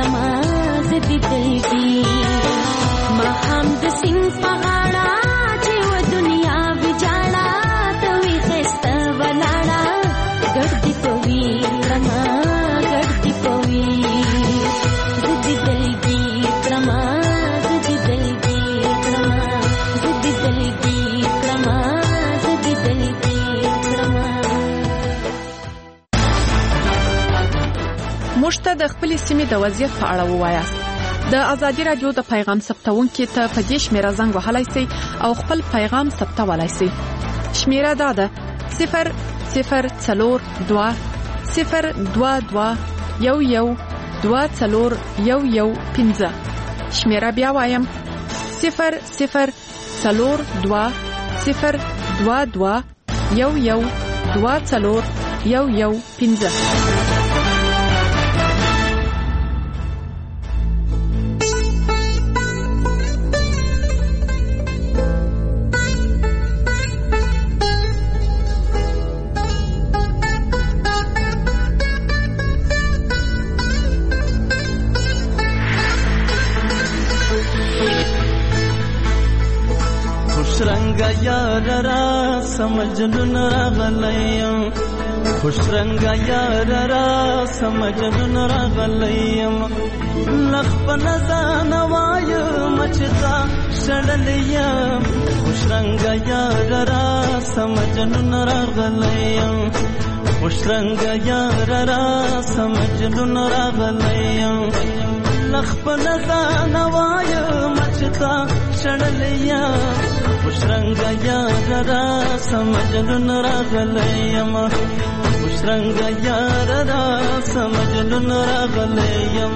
Speaker 3: کړما زدي دلګي ما هم د سین په غاړه چې و دنیا وجاړه ته وي خسته ولاړه ګړدي پوي کړما ګړدي پوي زدي دلګي کړما زدي دلګي کړما زدي دلګي کړما زدي دلګي کړما.
Speaker 2: موږ ته د خپل سیمې د وضعیت په اړه ووایاست. د ازادي رادیو د پیغام ثبتونکو ته په دې شمیره زنګ وهلای شئ او خپل پیغام ثبتولای شئ. شمیره دا ده 00422 022112415. شمیره بیا وایم 00422112415.
Speaker 9: یار را سمجنون راغلیم خوش رنگ یار را سمجنون راغلیم لخ پنزان وایم چتا شړلیم خوش رنگ یار را سمجنون راغلیم خوش رنگ یار را سمجنون راغلیم لخ پنزان وایم چتا شړلیم خوش رنگ یار را سمجنون راغلیم خوش رنگ یار را سمجنون راغلیم.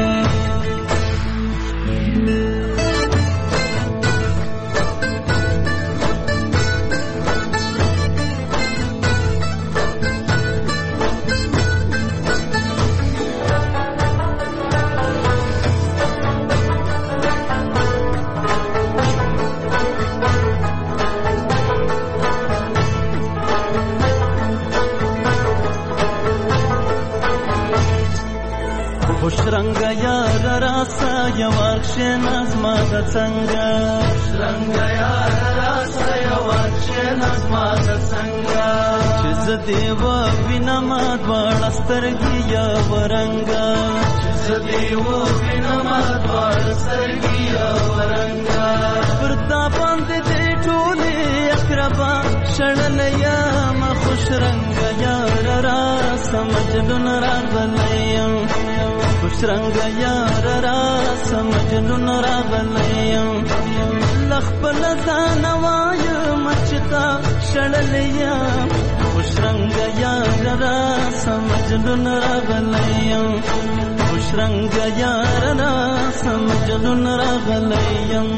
Speaker 9: خوش رنگ یار راسا یواکشن از ما د څنګه رنگ یار راسا یواکشن از ما د څنګه چې زدي و وینم دوړ سترګي یا ورنګا چې زدي و وینم دوړ سترګي یا ورنګا پرتا باندې دې ټولې اقربا شړلیا ما خوش رنگ یار راسا مجنون راغلیم خوش رنگ یار را سمجنون راغلیم لخ پلزان وایم چتا شړلیم خوش رنگ یار را سمجنون راغلیم خوش رنگ یار را سمجنون راغلیم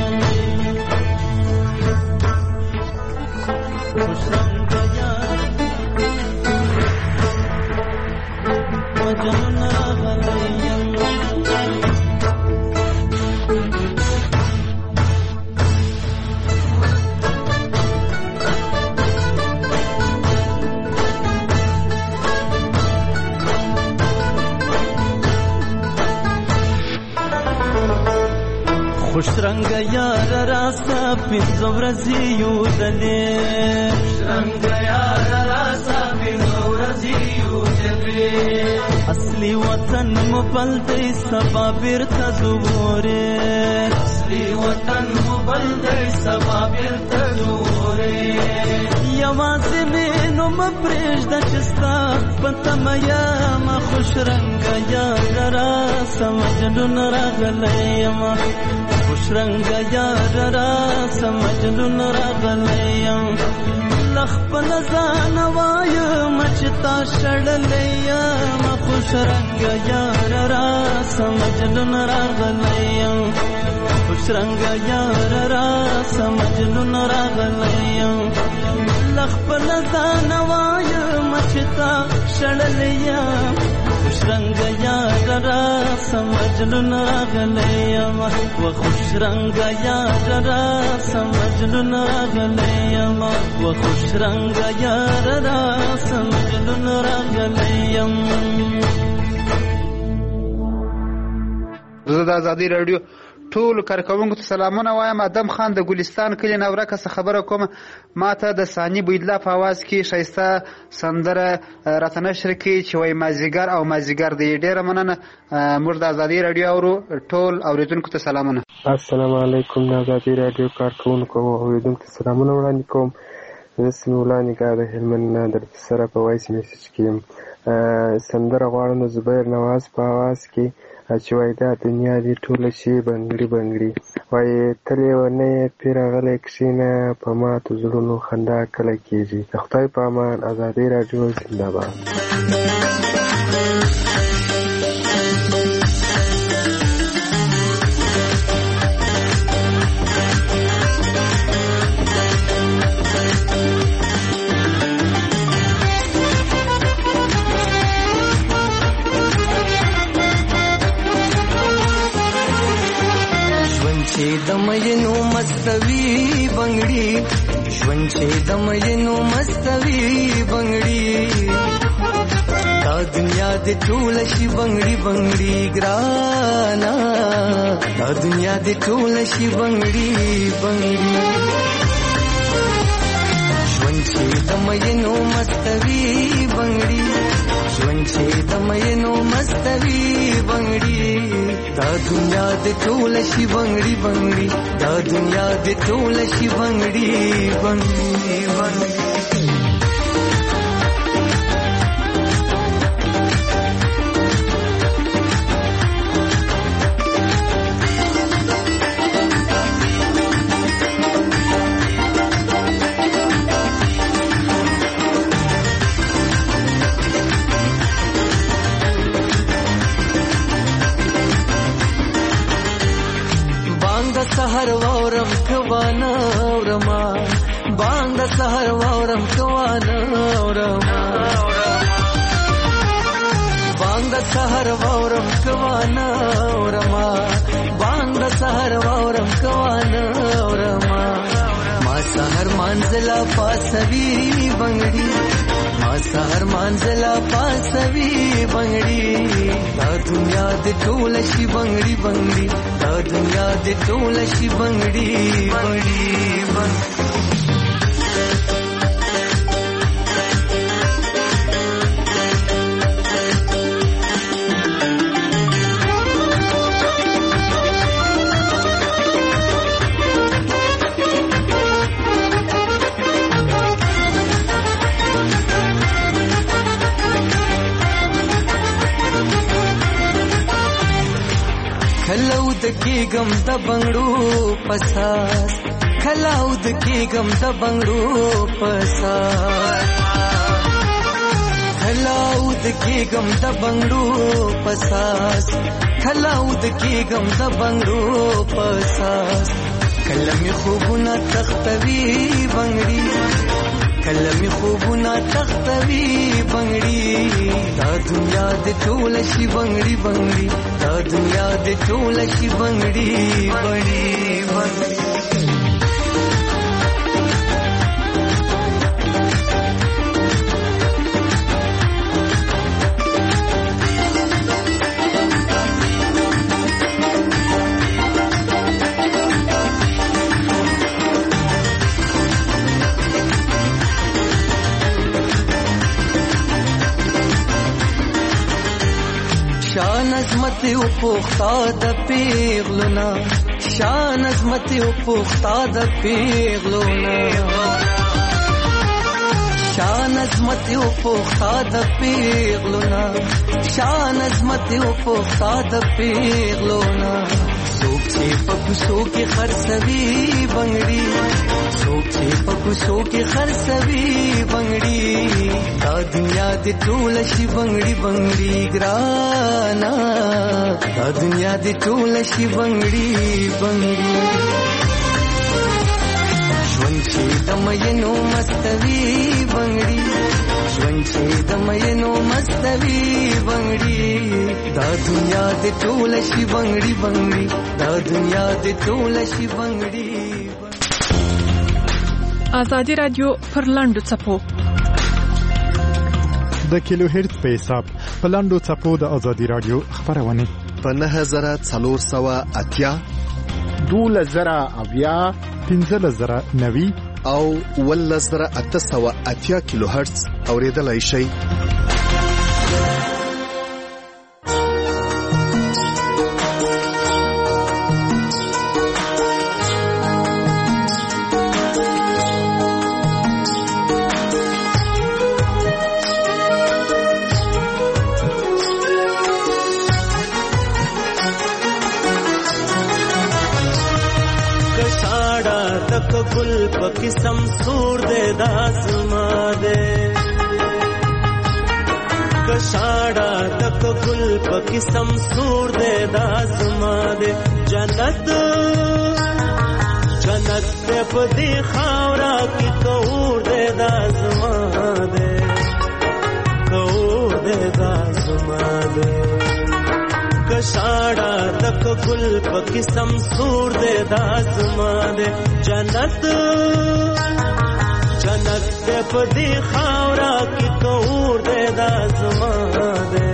Speaker 9: خوش رنگ یار مجنون خوش رنگ یار راستا پنځه ورځې یو دلې خوش رنگ یار راستا پنځه ورځې یو دلې اصلي وطن مبل دې سبا بیرته دوره اصلي وطن مبل دې سبا بیرته دوره یوازې مې نو مپرېږده چې ستا پته میا ما خوش رنگ یار راستا مجنون راغلیم خوش رنگ یار را سمجنون راغلیم لخ پنزان وایم چتا شړلیم خوش رنگ یار را سمجنون راغلیم خوش رنگ یار را سمجنون راغلیم لخ پنزان وایم چتا شړلیم خوش رنگ یار را سمجنون راغلیم و خوش رنگ یار را سمجنون راغلیم و خوش رنگ یار را سمجنون راغلیم.
Speaker 4: زه د ازادي رادیو ټول کارکونکو ته سلامونه وایم. ادم خان د ګلستان کلی نورکه څخه خبره کوم. ماته د ثاني بویدلا په आवाज کې شایسته سندره راته نشر کړي چې وایي مازیګر او مازیګر دی. ډېره مننه. موږ د ازادي رادیو اورو. ټول اوریدونکو ته سلامونه.
Speaker 11: السلام علیکم. د ازادي رادیو کارکونکو او اوریدونکو ته سلامونه وړاندې کوم. زه سمیع الله نګار د هلمند نه در سره په وایس میسج کې سندره غواړم د زبیر نواز په आवाज کې چې وایي دا دنیا دې ټوله شي بنګړي بنګړي، وایي تل لیونی پې راغلی کښېنه په ماتو زړونو خندا کله کېږي. د خدای په امان. ازادي راډیو زنده باد.
Speaker 9: د مینو مستوي بنگړي، ژوند چې د مینو مستوي بنگړي، دا دنیا دې ټول شي بنگړي بنگړي ګرانا، دا دنیا دې ټول شي بنگړي بنگړي، ژوند چې د مینو مستوي بنگړي، ژوند چې د مینو مستوي بنگړي، دا دنیا دې ټول شي بنگړي بنگړي، دا دنیا دې ټول شي بنگړي بنگړي بنگړي. سحر وورم کوانا ورما، باند سحر وورم کوانا ورما، باند سحر وورم کوانا ورما، باند سحر وورم کوانا ورما، ما سحر منزلا پاسوي بنگړي، ما سحر منزلا پاسوي بنگړي، دا دنیا دې ټول شي بنگړي بنگړي، دا دنیا دې ټول شي بنگړي بنگړي بنگړي. کلاود کېږم د بنګړو پساس، کلاود کېږم د بنګړو پساس، کلاود کېږم د بنګړو پساس، کلاود کېږم د بنګړو پساس، کلمې خوبونه تختوي بنګړي، کلمې خوبونه تختوي بنګړي، دا دنیا دې ټول شي بنګړي بنګړي، دا دنیا دې ټول شي بنګړي بنګړي بنګړي. شان عظمت او پوختا د پیغلونا، شان عظمت او پوختا د پیغلونا، شان عظمت او پوختا د پیغلونا، شان عظمت او پوختا د پیغلونا، څوک چې په کوڅو کې خرڅوي بنګړي، څوک چې په کوڅو کې خرڅوي بنګړي، دا دنیا دې ټول شي بنګړي بنګړي ګرانا، دا دنیا دې ټول شي بنګړي بنګړي، ژوند چې د مینو مستوي بنګړي، ژوند چې د مینو مستوي بنګړي، دا دنیا دې ټول شي بنګړي بنګړي، دا دنیا دې ټول شي بنګړي.
Speaker 2: ازادي رادیو پر لاندو څپو
Speaker 7: د کیلو هرتز په حساب په لاندو څپو د ازادي رادیو خبرونه
Speaker 8: په 9480
Speaker 7: 12090 15090
Speaker 8: او 11880 کیلو هرتز اوریدلای شئ.
Speaker 10: किसम सूर दे दासमा दे कशाड़ा तक गुल प किसम सूर दे दासमा दे जन्नत जन्नत ते पदी खावरा की कौर दे दासमा दे कौर दे दासमा दे कशाड़ा तक गुल प किसम सूर दे दासमा दे जन्नत जन्नत ते पदी खावरा की कौर दे दासमा दे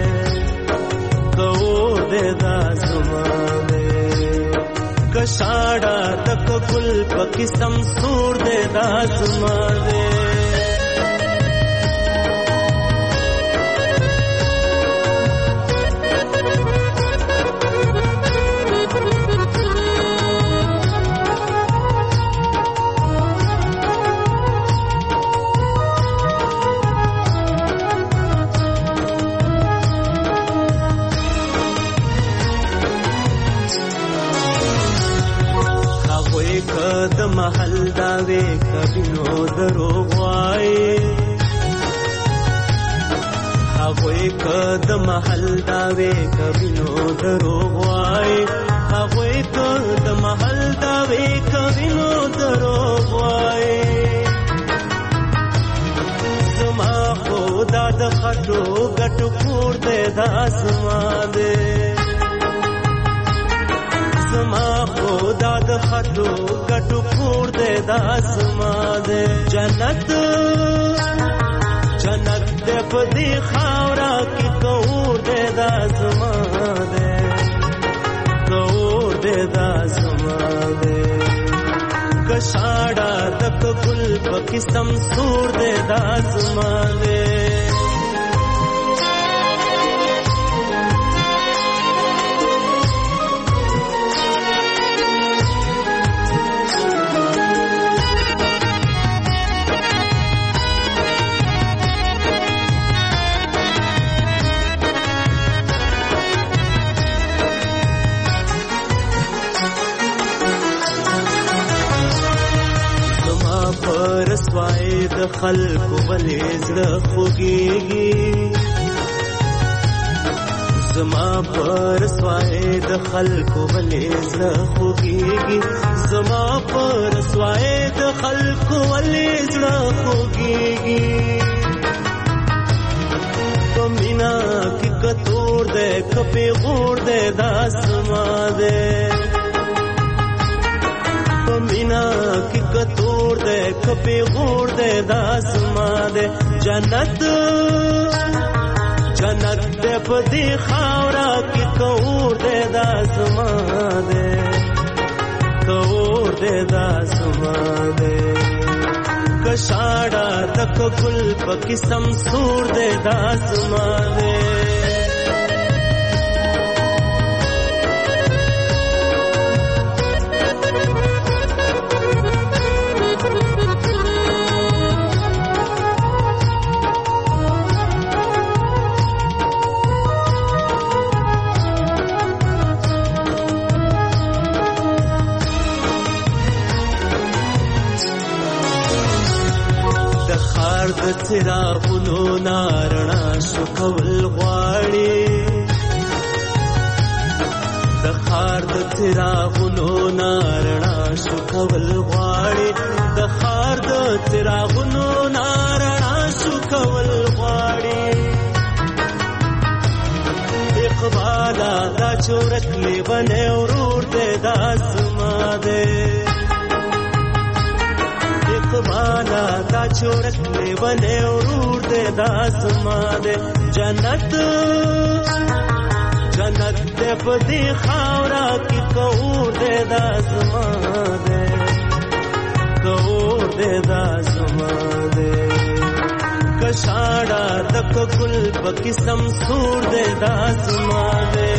Speaker 10: कौर दे दासमा दे कशाड़ा तक गुल प किसम सूर दे दासमा दे महल दावे कभी नो दरोवाए हवे कद महल दावे कभी नो दरोवाए हवे कद महल दावे कभी नो दरोवाए समा को दाद खटो गट पूर दे दासमा दे समा को दाद खटो गट पूर दे दासमा दे जन्नत जन्नत दे पदी खावरा की कौर दे दासमा दे कौर दे दासमा दे कशाड़ा तक गुल प किसम सूर दे दासमा दे رسوای د خلق ولې زړه خوږيږي زما پر رسوای د خلق ولې زړه خوږيږي زما پر رسوای د خلق ولې زړه خوږيږي پمینا کی کتور دے کپی غور دے داسما دے پمینا کی کتور دے کپی غور دے داسما دے جنت جنت دے پدی خاورا کی کور دے داسما دے کور دے داسما دے کشاڑا تک گل پکسم سور دے داسما دے څراغونو نارڼا شو کول غواړي د خار د څراغونو نارڼا شو کول غواړي د خار د څراغونو نارڼا شو کول غواړي اقبالا دا چورک لیونه ورور دې داسما دې اقبالا دا چورک لیونه ورور دے داسما دے جنت جنت دې په دې خاورا کې کور دې دا زما دې کور دې دا زما دې کشاړه د ګل په قسم سور دې دا زما دې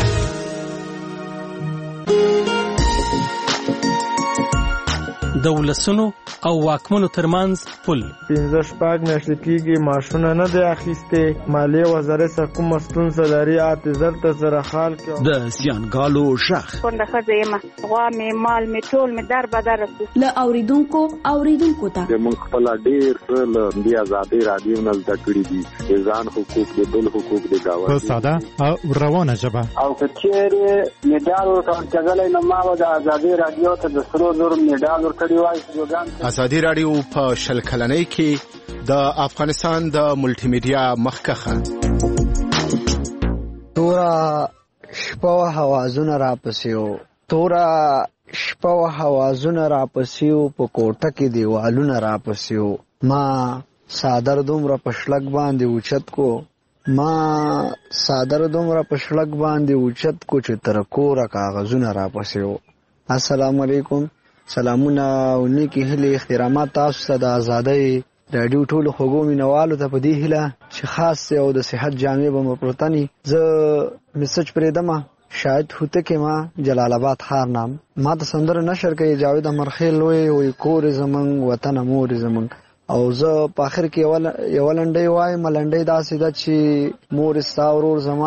Speaker 12: د ولسونو او واکمنو ترمنځ پل
Speaker 13: 15 میاشتې کېږي معاشونه نه دی اخیستې مالیې وزارت سره کومه ستونزه لري اعتذار ته سره حال کې
Speaker 12: د زیانګالو ژغ
Speaker 23: کونډه ښځه یم غوا مې مال مې ټول مې در بدر
Speaker 24: له اوریدونکو ته
Speaker 25: موږ خپل ډېر له دې ازادي رادیو نه زده کړي دي ځان حقوق د بل حقوق د گاوند
Speaker 7: په ساده او روانه ژبه
Speaker 26: او کچېره میډال ورکړل نو ما د ازادي رادیو ته د سرو زر میډال ورکړی وای
Speaker 27: ازادي رادیو په شل کلنۍ کې د افغانستان د ملټي میډیا مخکخه
Speaker 28: تورا شپه حوازونه را پسیو په کوټه کې دیوالونه را پسیو ما صادر دومره پښلک باندې اوچت کو چې تر کوره کاغذونه را پسیو. السلام علیکم. سلامونه او نیکی هلي احترامات تاسو ته د آزادۍ رادیو ټولو خوږو مینوالو ته په دې هیله چې خاص او د صحت جامع به مو پروتنی زه میسج پرېدم شاید هوته کې ما جلال آباد خار نام ما ته سندره نشر کوي جاوید امرخیل وی کور زمنګ وطن مور زمنګ او زه په اخر کې یو لنډي وای ملنډي داسې د چې مور استاورور زما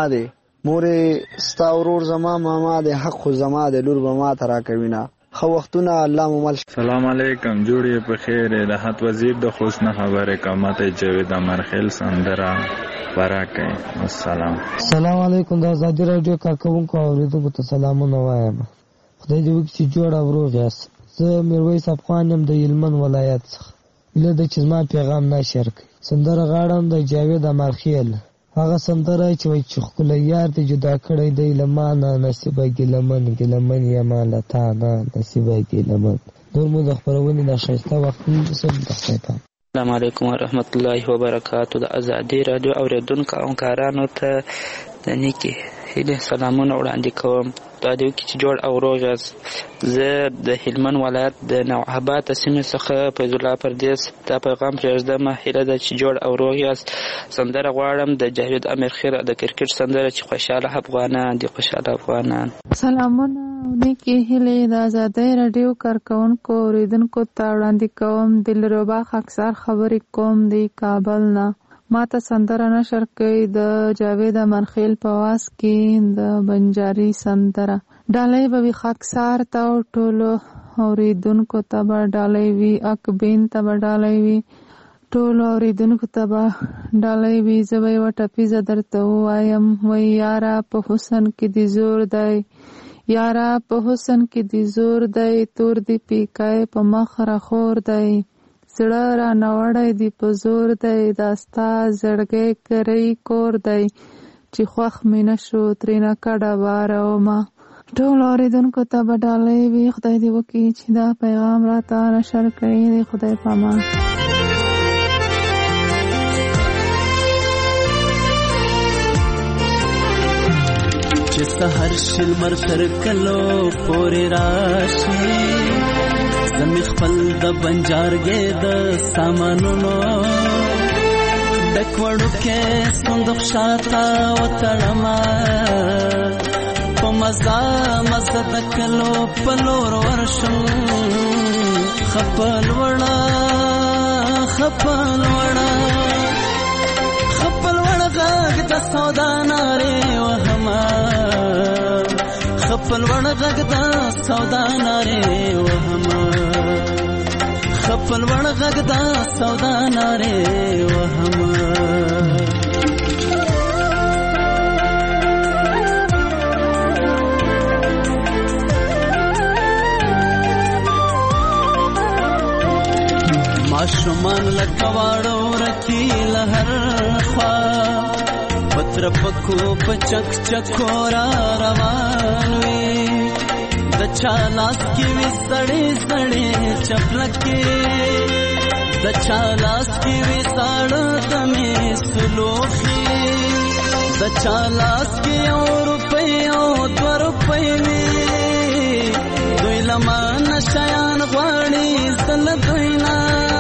Speaker 28: ماما دی حق خو زما دی لور به ما ترا کوینا خو وختونه الله ممل.
Speaker 29: سلام علیکم جوړې په خیر راحت وزیر د خوش نه خبره کومته جاوید امرخیل سندره برکه
Speaker 30: السلام علیکم د آزادی رادیو کارکونکو اوریدونکو ته سلامونه وایم خدای دې وکړي چې جوړ او روغ یاست. زه میرویس افغان یم د هلمند ولایت څخه له د چزما پیغام نشر کړ سندره غاړم د جاوید امرخیل هغه سندره چې وای چې خپل یار ته جدا کړی دی لمانه نصیبه ګلمن یا مالتا نه نصیبه ګلمن نور مو د خبرونه د شایسته وخت سم تخته.
Speaker 31: السلام علیکم ورحمت الله وبرکاتہ. د آزادی رادیو اوریدونکو او کارانو ته د نیکی هیله سلامونه وړاندې کوم. دا دیو کې جوړ او روغ یاست. زه د هلمند ولایت د نوآباد سیمې څخه فیض الله پردیس دا پیغام پرېږدم هیله ده چې جوړ او روغ یاست. سندره غواړم د جاوید امرخیل د کرکټ سندره چې خوشاله افغانان.
Speaker 2: سلامونه نیکی هیله د آزادۍ رادیو کارکونکو اوریدونکو ته وړاندې کوم. دلربا خاکسار خبرې کوم دی کابل نه. ما ته سندره نشر کوي د جاوید امرخیل په واس کې د بنجاري سندره ډالۍ به وي خاکسار ته ټولو اوریدونکو ته به ډالۍ وي اکبین ته به ډالۍ وي ټولو اوریدونکو ته به ډالۍ وي. زه به یوه ټپیزه درته ووایم وایي یاره په حسن کې دې زور دی تور دی پیکای په مخ راخور دی زړه را نوړی دی په زور دی دا ستا زړګی کری کور دی چې خوښ مې نشو ترېنه کډه وارومه. ټول اورېدونکو ته به ډالۍ وي. خدای دې وکړي چې دا پیغام راته نشر کړی دی. خدای په امان.
Speaker 10: چې سحر شل مر تر کلو پورې راشي زمي خپل د بنجارګې د سامانونو ډکوړو کې صندوق شاته وتړما په مزه د کلو پلور ورشم خپل وړا غږ د سودا نارې وهما خپل وړ غږ د سودا نارې وهما خپل وړ غږ د سودا نارې وهما. ماشومان لکواړو رکی لهر خوا پتر پکو پچک چکورا روان وی د چالاس کی وی سړی چپلکی د چالاس کی وی ساړه دمې سلوخي
Speaker 9: د چالاس کې یو روپۍ او 2 روپۍ وي دوی لما نشیان غواړي زل دوی نه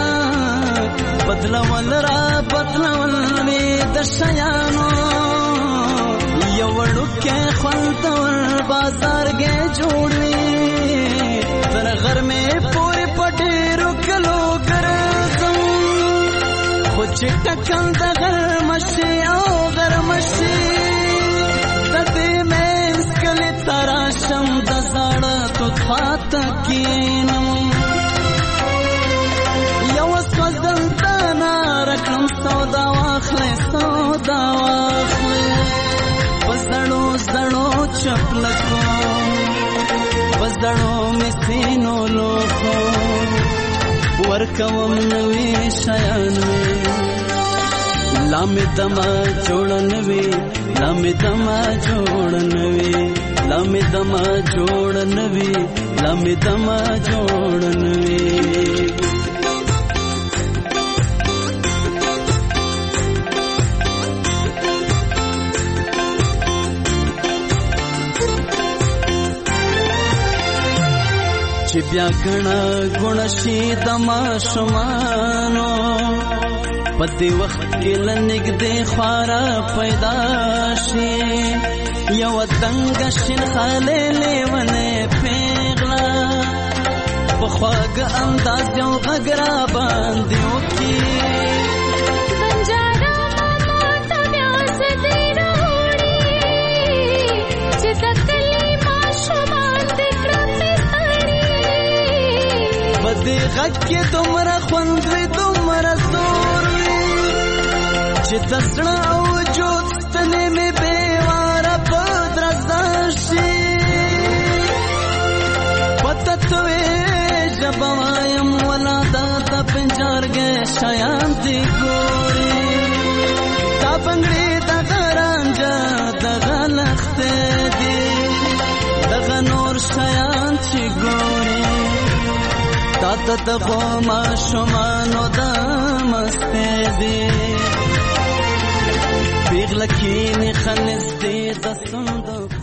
Speaker 9: بدلول را بدلول وي د شیانو یو وړوکی خوندور بازار کې جوړوي تر غرمې پورې په ډېرو کلو ګرځم خو چې ټکل د غرمشي او غرمشي د دې منځ کلي ته راشم د زاړه توتخوا ته کښېنم یوه سوځنده رقم سودا واخلې سودا واخلې په زړو زړو چپلکو په زړو مې سینو لوښو ورکوم نوي شیان لا مې دمه جوړ نوي لا مې دمه جوړ نوي لا مې دمه جوړ نوي لا مې دمه جوړ نوي چې بیا ګڼه ګوڼه شي د ماشومانو په دې وخت کې له نږدې خواره پیدا شي یوه دنګه شین خالې لیونې پیغله په خواږه انداز یو غږ را باندې وکړي دې غږ کې دومره خوند وي دومره زور وي چې د زړه او وجود ستنې مې بېواره په درزا شي پته توې ژبه وایم ولاده د پنجارګې شیان دې ګوري دا بنګړي دغه رانجه دغه لښتې دي دغه نور شیان چې ګوري تا ته دغو ماشومانو د مستې دي پیغله کښېني ښه نږدې د سوندو